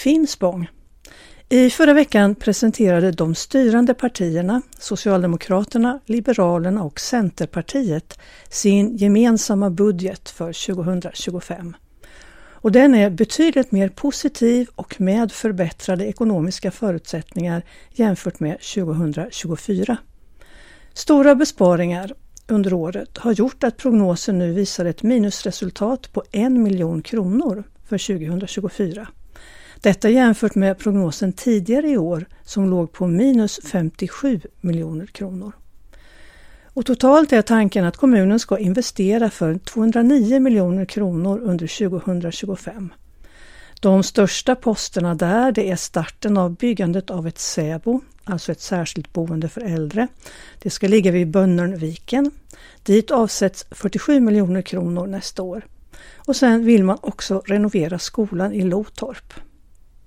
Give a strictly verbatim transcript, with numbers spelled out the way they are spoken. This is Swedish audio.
Finspång. I förra veckan presenterade de styrande partierna, Socialdemokraterna, Liberalerna och Centerpartiet, sin gemensamma budget för tjugohundratjugofem. Och den är betydligt mer positiv och med förbättrade ekonomiska förutsättningar jämfört med tjugohundratjugofyra. Stora besparingar under året har gjort att prognosen nu visar ett minusresultat på en miljon kronor för tjugohundratjugofyra. Detta jämfört med prognosen tidigare i år som låg på minus femtiosju miljoner kronor. Och totalt är tanken att kommunen ska investera för tvåhundranio miljoner kronor under tjugohundratjugofem. De största posterna där det är starten av byggandet av ett SÄBO, alltså ett särskilt boende för äldre. Det ska ligga vid Bönnernviken. Dit avsätts fyrtiosju miljoner kronor nästa år. Och sen vill man också renovera skolan i Lotorp.